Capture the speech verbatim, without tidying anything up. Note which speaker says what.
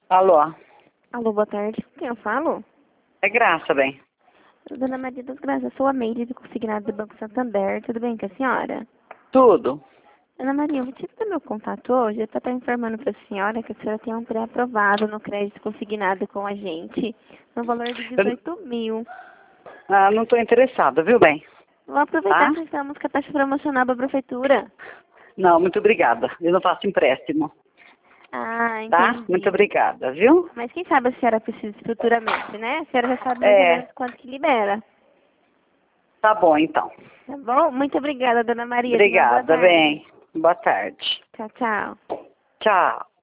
Speaker 1: Alô?
Speaker 2: Alô, boa tarde. Quem eu falo?
Speaker 1: É Graça, bem.
Speaker 2: Dona Maria das Graças, sou a Meire, do consignado do Banco Santander. Tudo bem com a senhora?
Speaker 1: Tudo.
Speaker 2: Dona Maria, o motivo do meu contato hoje é para estar informando para a senhora que a senhora tem um pré-aprovado no crédito consignado com a gente, no valor de
Speaker 1: Eu,
Speaker 2: dezoito mil.
Speaker 1: ah, não estou interessada, viu, bem?
Speaker 2: Vou aproveitar
Speaker 1: Tá?
Speaker 2: que estamos com a taxa promocional da prefeitura.
Speaker 1: Não, muito obrigada. Eu não faço empréstimo,
Speaker 2: Ah,
Speaker 1: tá?
Speaker 2: entendi.
Speaker 1: Muito obrigada, viu?
Speaker 2: Mas quem sabe a senhora precisa futuramente, né? A senhora já sabe mais ou
Speaker 1: É,
Speaker 2: menos quanto que libera.
Speaker 1: tá bom, então.
Speaker 2: Tá bom? Muito obrigada, Dona Maria. Tenha uma boa
Speaker 1: Obrigada,
Speaker 2: tarde.
Speaker 1: bem. Boa tarde.
Speaker 2: Tchau, tchau.
Speaker 1: Tchau.